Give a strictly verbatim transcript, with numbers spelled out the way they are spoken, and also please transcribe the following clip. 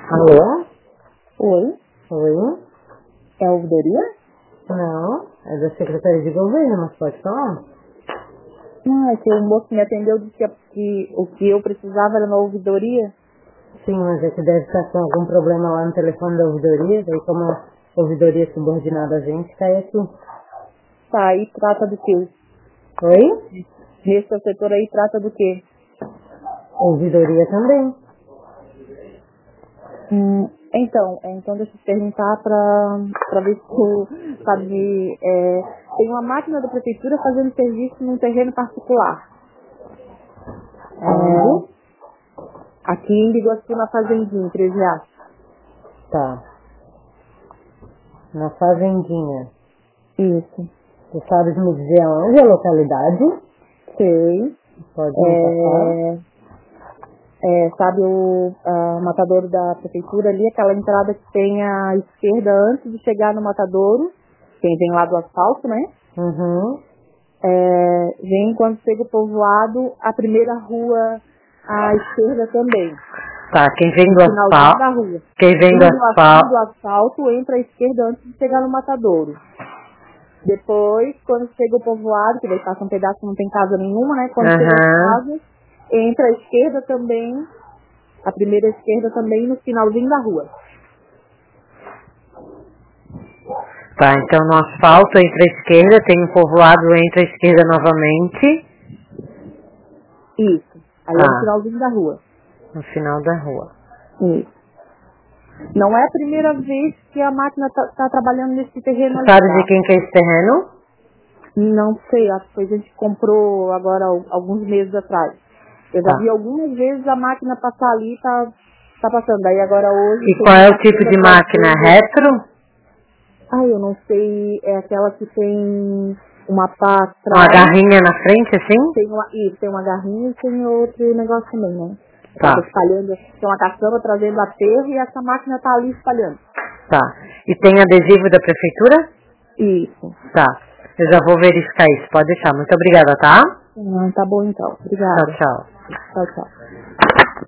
Alô? Oi, Oi? é a ouvidoria? Não, é da Secretaria de Governo, mas pode falar? Não, é que o moço me atendeu disse que, que o que eu precisava era na ouvidoria. Sim, mas é que deve estar com algum problema lá no telefone da ouvidoria, daí como a ouvidoria é subordinada a gente, cai aqui. Tá, aí trata do quê? Oi? Nesse seu setor aí trata do quê? Ouvidoria também. Hum, então, é, então deixa eu te perguntar pra, pra ver se tu sabe, é, tem uma máquina da prefeitura fazendo serviço num terreno particular. Onde? É, aqui em Biguaçu, na Fazendinha, em Três Riachos. Tá. Na Fazendinha. Isso. Tu sabes me dizer onde é a localidade? Sei. Pode me passar? É, É, sabe o a, matadouro da prefeitura ali, aquela entrada que tem à esquerda antes de chegar no matadouro, quem vem lá do asfalto, né? Uhum. É, vem quando chega o povoado, a primeira rua à esquerda também. Tá, quem vem No do finalzinho da asfalto. rua. Quem vem do Indo assim do asfalto. asfalto, entra à esquerda antes de chegar no matadouro. Depois, quando chega o povoado, que daí passa um pedaço que não tem casa nenhuma, né? Quando chega as Aham. casas, entra à esquerda também, a primeira esquerda também no finalzinho da rua. Tá, então no asfalto entre a esquerda, tem um povoado entre a esquerda novamente. Isso. Aí é no Tá, finalzinho da rua. no final da rua. Isso. Não é a primeira vez que a máquina tá, tá trabalhando nesse terreno ali, Sabe de tá? quem que é esse terreno? Não sei, acho que a gente comprou agora al- alguns meses atrás. Eu já Tá. vi algumas vezes a máquina passar ali e tá, tá passando. Aí agora hoje... E tem qual é o uma tipo coisa de máquina? trazendo- Retro? Ah, eu não sei, é aquela que tem uma pá Uma atrás, garrinha na frente, assim? tem uma, isso, tem uma garrinha e tem outro negócio também, né? Ela Tá, tá espalhando, tem uma caçamba trazendo aterro e essa máquina tá ali espalhando. tá. E tem adesivo da prefeitura? Isso. Tá. Eu já vou verificar isso, pode deixar. Muito obrigada, tá? Ah, tá bom então. Tchau, Obrigada. tchau. Tchau, tchau.